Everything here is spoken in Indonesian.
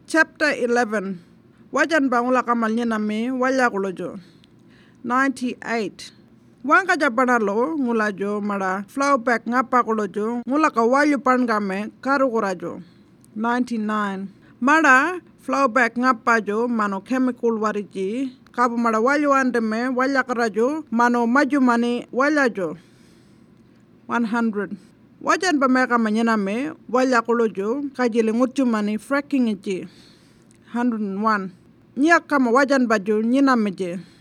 Chapter 11. Wajan bangula kamal nyenami wala kulojo. 98. Wangka japanalo ngulajo mara flow back ngapa kulojo ngula ka wayu pangame karu kurajo. 99. Mara flow back ngapa jo mano chemical wariji kabu mara wayu andeme wala karajo mano maju mani wala jo. 100. Wajan pameka manyename wala kulojo kajile ngutu mani fracking iji. 101. Nyak kama wajan baju nyename je.